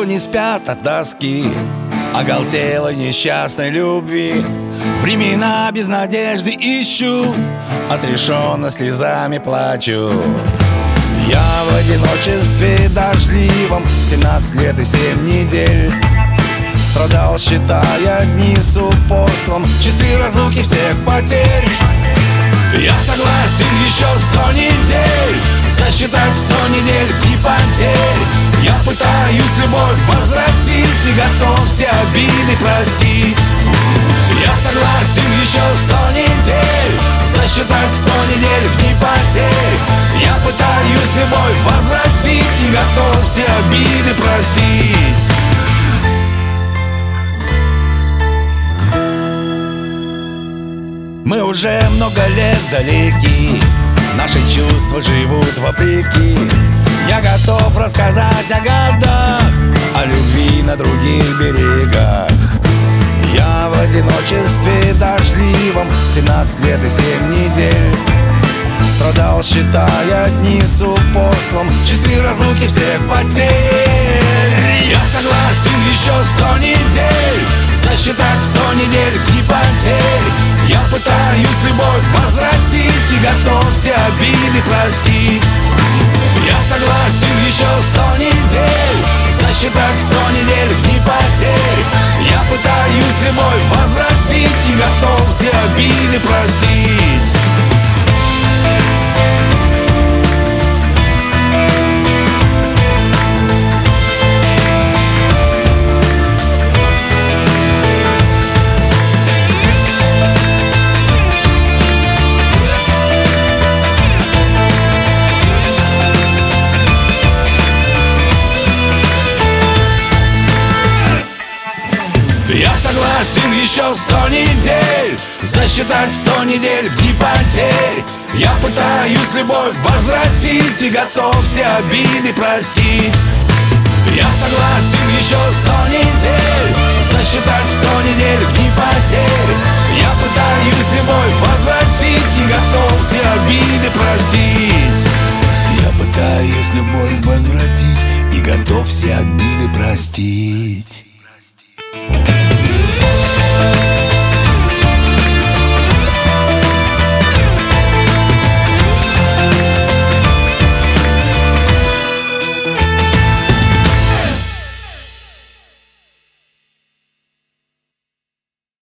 что не спят от тоски, оголтелой несчастной любви. Времена без надежды ищу, отрешенно слезами плачу. Я в одиночестве дождливом 17 лет и 7 недель страдал, считая дни с упорством, часы разлуки всех потерь. Я согласен еще 100 недель засчитать 100 недель в дни потерь. Я пытаюсь любовь возвратить и готов все обиды простить. Я согласен еще 100 недель засчитать 100 недель в дни потерь. Я пытаюсь любовь возвратить и готов все обиды простить. Мы уже много лет далеки, наши чувства живут вопреки. Я готов рассказать о годах, о любви на других берегах. Я в одиночестве дождливом 17 лет и 7 недель страдал, считая дни с упорством, часы разлуки всех потерь. Я согласен еще 100 недель засчитать 100 недель в дни потерь. Я пытаюсь любовь возвратить и готов все обиды простить. Я согласен еще 100 недель засчитать 100 недель в дни потерь. Я пытаюсь любовь возвратить и готов все обиды простить. Я согласен еще 100 недель засчитать 100 недель в дни потерь. Я пытаюсь любовь возвратить и готов все обиды простить. Я согласен еще 100 недель засчитать 100 недель в дни потерь. Я пытаюсь любовь возвратить и готов все обиды простить. Я пытаюсь любовь возвратить и готов все обиды простить.